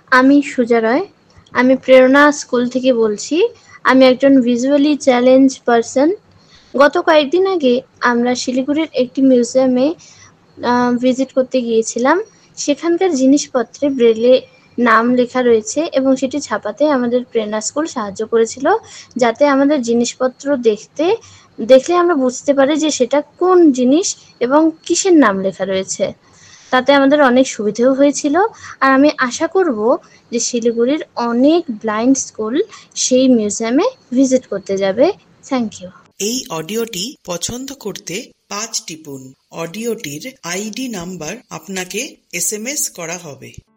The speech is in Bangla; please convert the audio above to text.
আমি সুজা রয়। আমি প্রেরণা স্কুল থেকে বলছি। আমি একজন ভিজুয়ালি চ্যালেঞ্জ পারসন। গত কয়েকদিন আগে আমরা শিলিগুড়ির একটি মিউজিয়ামে ভিজিট করতে গিয়েছিলাম। সেখানকার জিনিসপত্রে ব্রেলে নাম লেখা রয়েছে এবং সেটি ছাপাতে আমাদের প্রেরণা স্কুল সাহায্য করেছিল, যাতে আমাদের জিনিসপত্র দেখলে আমরা বুঝতে পারি যে সেটা কোন জিনিস এবং কিসের নাম লেখা রয়েছে। তাতে আমাদের অনেক সুবিধেও হয়েছিল। আর আমি আশা করব যে শিলিগুড়ির অনেক ব্লাইন্ড স্কুল সেই মিউজিয়ামে ভিজিট করতে যাবে। Thank you. এই অডিওটি পছন্দ করতে 5 টিপুন। অডিওটির আইডি নাম্বার আপনাকে SMS করা হবে।